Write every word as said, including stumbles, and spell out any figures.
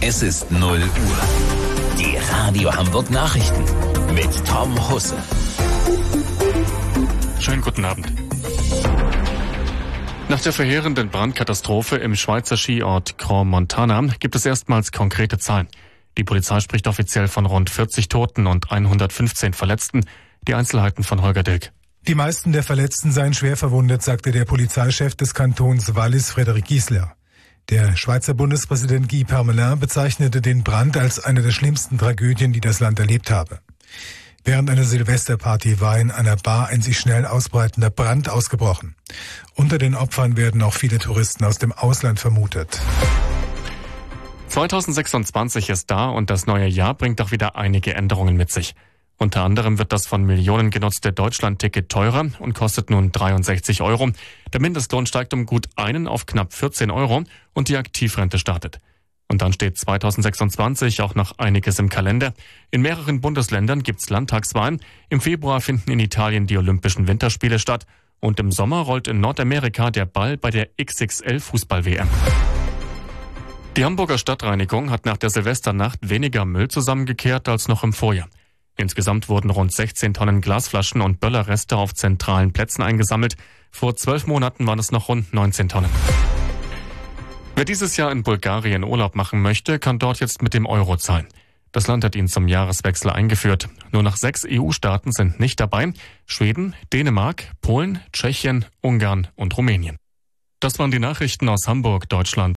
Es ist null Uhr. Die Radio Hamburg Nachrichten mit Tom Husse. Schönen guten Abend. Nach der verheerenden Brandkatastrophe im Schweizer Skiort Crans-Montana gibt es erstmals konkrete Zahlen. Die Polizei spricht offiziell von rund vierzig Toten und hundertfünfzehn Verletzten. Die Einzelheiten von Holger Dilk. Die meisten der Verletzten seien schwer verwundet, sagte der Polizeichef des Kantons Wallis, Frédéric Gisler. Der Schweizer Bundespräsident Guy Parmelin bezeichnete den Brand als eine der schlimmsten Tragödien, die das Land erlebt habe. Während einer Silvesterparty war in einer Bar ein sich schnell ausbreitender Brand ausgebrochen. Unter den Opfern werden auch viele Touristen aus dem Ausland vermutet. zweitausendsechsundzwanzig ist da und das neue Jahr bringt auch wieder einige Änderungen mit sich. Unter anderem wird das von Millionen genutzte Deutschland-Ticket teurer und kostet nun dreiundsechzig Euro. Der Mindestlohn steigt um gut einen auf knapp vierzehn Euro und die Aktivrente startet. Und dann steht zweitausendsechsundzwanzig auch noch einiges im Kalender. In mehreren Bundesländern gibt's Landtagswahlen. Im Februar finden in Italien die Olympischen Winterspiele statt. Und im Sommer rollt in Nordamerika der Ball bei der X X L-Fußball-W M. Die Hamburger Stadtreinigung hat nach der Silvesternacht weniger Müll zusammengekehrt als noch im Vorjahr. Insgesamt wurden rund sechzehn Tonnen Glasflaschen und Böllerreste auf zentralen Plätzen eingesammelt. Vor zwölf Monaten waren es noch rund neunzehn Tonnen. Wer dieses Jahr in Bulgarien Urlaub machen möchte, kann dort jetzt mit dem Euro zahlen. Das Land hat ihn zum Jahreswechsel eingeführt. Nur noch sechs E U-Staaten sind nicht dabei: Schweden, Dänemark, Polen, Tschechien, Ungarn und Rumänien. Das waren die Nachrichten aus Hamburg, Deutschland.